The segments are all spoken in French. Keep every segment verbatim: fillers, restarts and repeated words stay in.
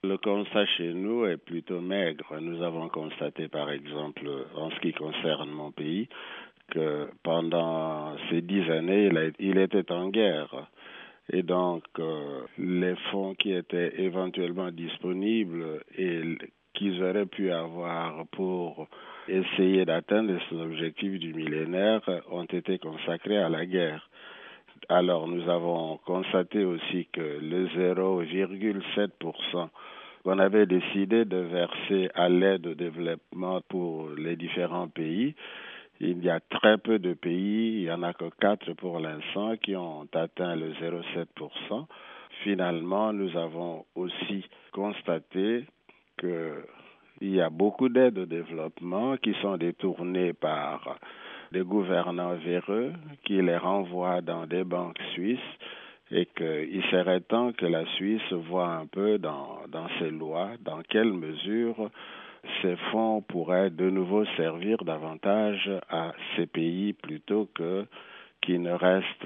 Le constat chez nous est plutôt maigre. Nous avons constaté, par exemple, en ce qui concerne mon pays, que pendant ces dix années, il, a, il était en guerre. Et donc, euh, les fonds qui étaient éventuellement disponibles et qu'ils auraient pu avoir pour essayer d'atteindre ces objectifs du millénaire ont été consacrés à la guerre. Alors, nous avons constaté aussi que le zéro virgule sept pour cent qu'on avait décidé de verser à l'aide au développement pour les différents pays, il y a très peu de pays, il n'y en a que quatre pour l'instant, qui ont atteint le zéro virgule sept pour cent. Finalement, nous avons aussi constaté qu'il y a beaucoup d'aides au développement qui sont détournées par des gouvernants véreux qui les renvoient dans des banques suisses et qu'il serait temps que la Suisse voie un peu dans, dans ses lois, dans quelle mesure ces fonds pourraient de nouveau servir davantage à ces pays plutôt que qui ne restent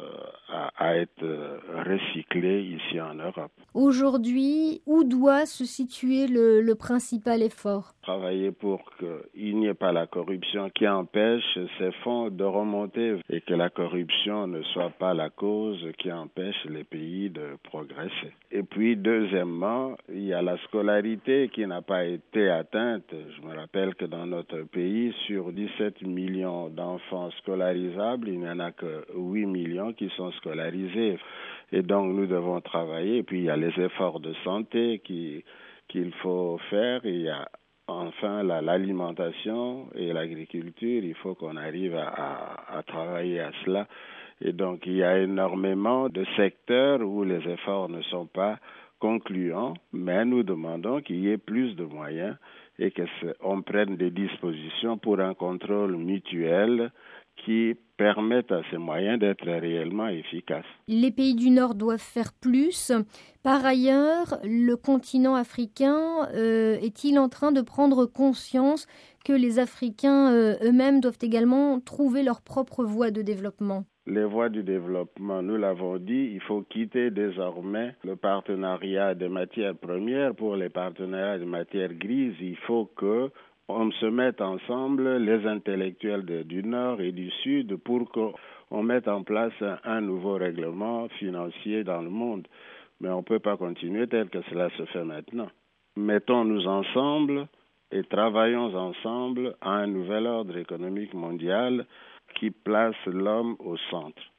à, à être recyclés ici en Europe. Aujourd'hui, où doit se situer le, le principal effort ? Travailler pour qu'il n'y ait pas la corruption qui empêche ces fonds de remonter et que la corruption ne soit pas la cause qui empêche les pays de progresser. Et puis, deuxièmement, il y a la scolarité qui n'a pas été atteinte. Je me rappelle que dans notre pays, sur dix-sept millions d'enfants scolarisables, il n'y en a que huit millions qui sont scolarisés. Et donc, nous devons travailler. Et puis, il y a les efforts de santé qui, qu'il faut faire. Il y a enfin la, l'alimentation et l'agriculture. Il faut qu'on arrive à, à, à travailler à cela. Et donc, il y a énormément de secteurs où les efforts ne sont pas concluants, mais nous demandons qu'il y ait plus de moyens et qu'on prenne des dispositions pour un contrôle mutuel qui permettent à ces moyens d'être réellement efficaces. Les pays du Nord doivent faire plus. Par ailleurs, le continent africain euh, est-il en train de prendre conscience que les Africains euh, eux-mêmes doivent également trouver leur propre voie de développement ? Les voies du développement, nous l'avons dit, il faut quitter désormais le partenariat des matières premières pour les partenariats des matières grises. Il faut que on se mette ensemble, les intellectuels de, du Nord et du Sud, pour qu'on mette en place un, un nouveau règlement financier dans le monde. Mais on ne peut pas continuer tel que cela se fait maintenant. Mettons-nous ensemble et travaillons ensemble à un nouvel ordre économique mondial qui place l'homme au centre.